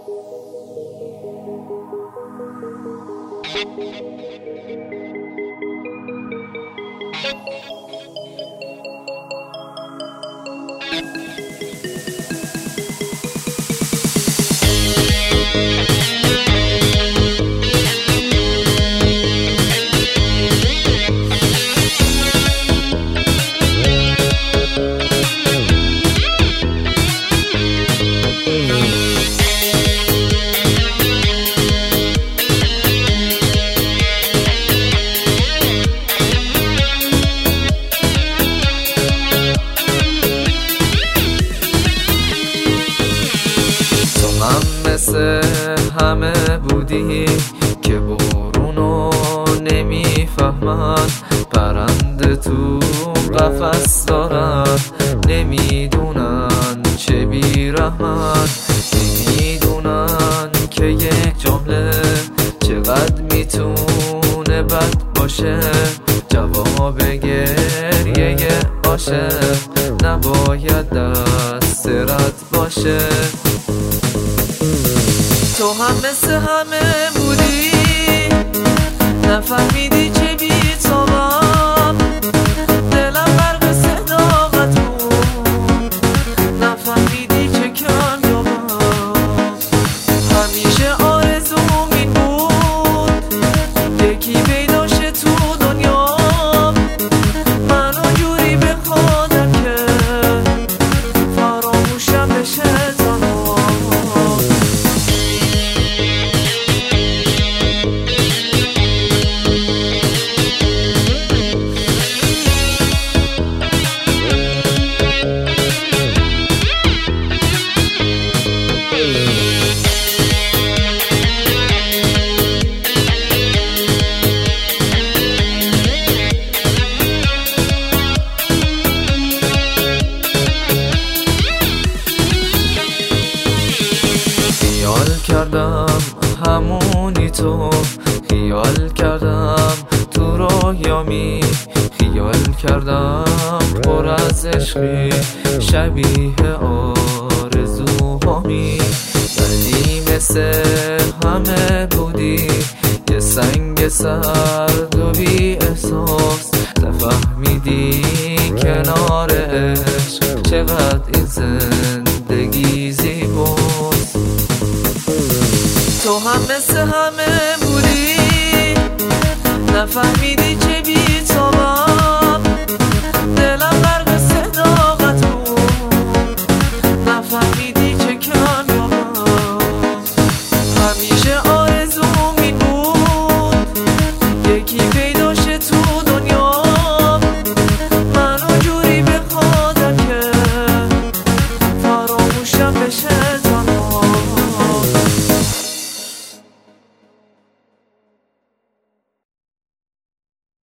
مثل همه بودی که بارونو نمیفهمن، پرنده تو قفس دارن نمیدونن چه بیرحمن، نمیدونن که یک جمله چقدر میتونه بد باشه. جواب گریه عاشق نباید دست رد باشه. تو هم مثل همه بودی، نفهمیدی چه بی‌تابم، دلم غرق صداقت بود، نفهمیدی چه کمیابم. همیشه آرزوم این بود یکی پیدا شه تو دنیا، منو جوری بخوادم که فراموشم بشه. خیال کردم همونی تو، خیال کردم تو رویامی، خیال کردم پر از عشقی شبیه آرزوهامی. ولی مثل همه بودی یه سنگ سرد و بی احساس، نفهمیدی کنار عشق چقدر این زندگی زیباست. تو هم مثل همه بودی، نفهمیدی چه بی‌تابم، دلم غرق صداقت بود، نفهمیدی چه کمیابم. همیشه آرزوم این بود یکی پیدا